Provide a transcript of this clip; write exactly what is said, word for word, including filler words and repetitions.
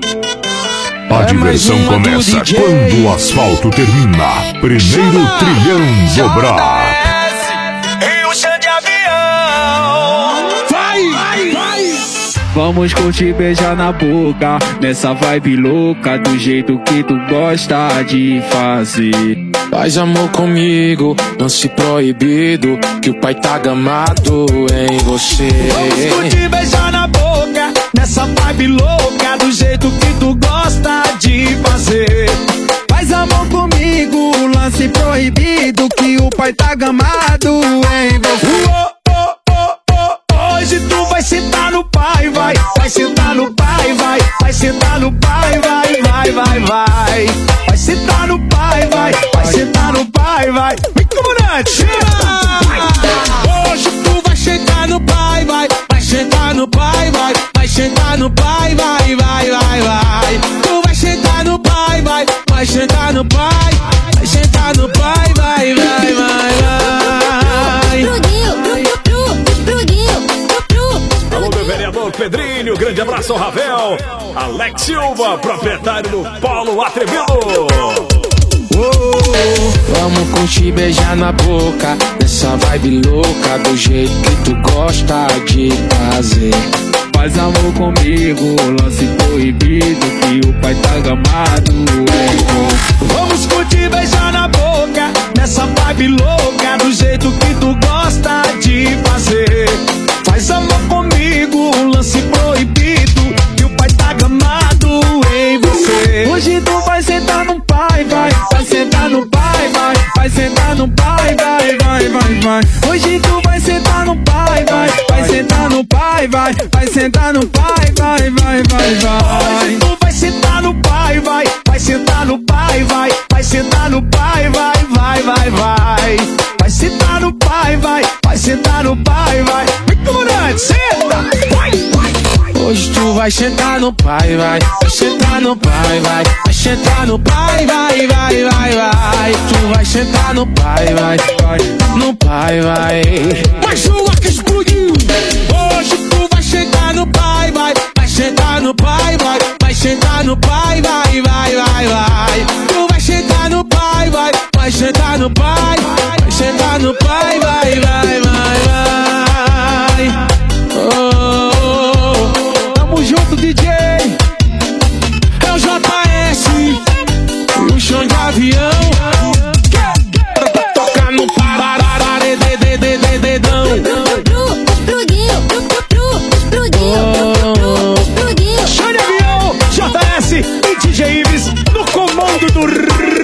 A diversão começa quando o asfalto termina. Primeiro trilhão dobrar. E o chão de avião. Vai, vai, vai. Vamos curtir, beijar na boca, nessa vibe louca, do jeito que tu gosta de fazer. Faz amor comigo, lance proibido, que o pai tá gamado em você. Vamos curtir, beijar na boca, nessa vibe louca, do jeito que tu gosta de fazer. Faz amor comigo, lance proibido, que o pai tá gamado em você. Oh, oh, oh, oh. Hoje tu vai sentar no pai, vai. Vai sentar no pai, vai. Vai sentar no pai, vai, vai, vai, vai. Vai sentar no pai, vai. Vai sentar no pai, vai. Vem, comandante! Hoje tu vai sentar no pai, vai. Vai sentar no pai, vai. Vai sentar no pai, vai, vai, vai, vai. Tu vai sentar no pai, vai. Vai sentar no pai. Vai sentar no pai, vai, vai, vai, vai. Alô, meu vereador Pedrinho, grande abraço ao Ravel. Alex Silva, proprietário do Polo Atrevido. Oh, vamos curtir, beijar na boca, nessa vibe louca, do jeito que tu gosta de fazer. Faz amor comigo, lance proibido, que o pai tá gamado em você. Vamos curtir, beijar na boca, nessa vibe louca, do jeito que tu gosta de fazer. Faz amor comigo, lance proibido, que o pai tá gamado em você. Hoje tu vai sentar no pai, vai. Vai sentar no pai, vai. Vai sentar no pai, vai, vai, vai, vai. Hoje tu vai sentar no pai, vai. Vai sentar no pai, vai. Vai sentar no pai, vai, vai, vai, vai. Hoje tu vai sentar no pai, vai. Vai sentar no pai, vai. Vai sentar no pai, vai, vai, vai, vai. Vai sentar no pai, vai. Vai sentar no pai, vai. Vem, comandante, senta! Vai, vai, vai. Hoje tu vai sentar no pai, vai. Vai sentar no pai, vai. Vai sentar no pai, vai, vai, vai, vai. Tu vai sentar no pai, vai, vai. No pai, vai. Mais uma que explodiu. Hoje tu vai sentar no pai, vai. Vai sentar no pai, vai. Vai sentar no pai, vai, vai, vai, vai. Tu vai sentar no pai, vai. Vai sentar no pai. Vai sentar no pai, vai, vai, vai, vai. Oh, Tamo junto, D J. é o J S e o chão de avião. Toca no parará, dedão. Chão de avião, J S e D J Ives no comando do